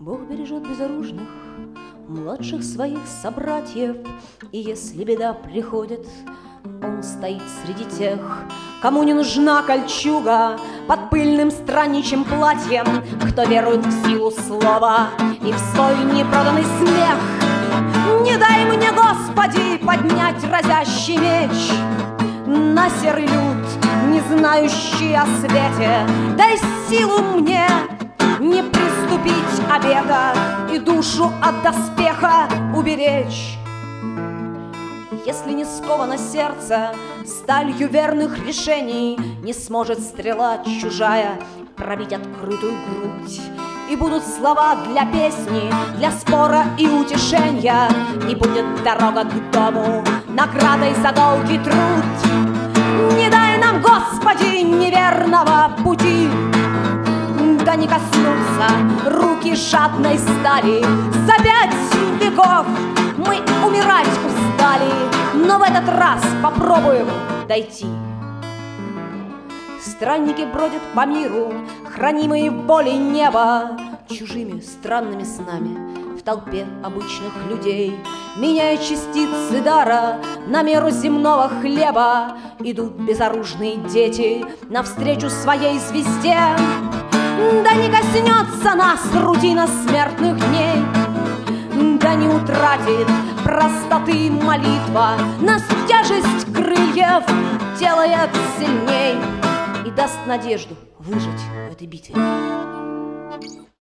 Бог бережет безоружных, младших своих собратьев, и если беда приходит, Он стоит среди тех, кому не нужна кольчуга под пыльным странничьим платьем, кто верует в силу слова и в свой непроданный смех. Не дай мне, Господи, поднять разящий меч на серый люд, не знающий о свете. Дай силу мне не приступить обеда и душу от доспеха уберечь. Если не сковано сердце сталью верных решений, не сможет стрела чужая пробить открытую грудь. И будут слова для песни, для спора и утешения, и будет дорога к дому наградой за долгий труд. Не дай нам, Господи, неверного пути, да не коснутся руки жадной стали. За 5 веков мы умирать устали, но в этот раз попробуем дойти. Странники бродят по миру, хранимые волей неба, чужими странными снами в толпе обычных людей. Меняя частицы дара на меру земного хлеба, идут безоружные дети навстречу своей звезде. Да не коснется нас рутина смертных дней, да не утратит простоты молитва, нас тяжесть крыльев делает сильней и даст надежду выжить в этой битве.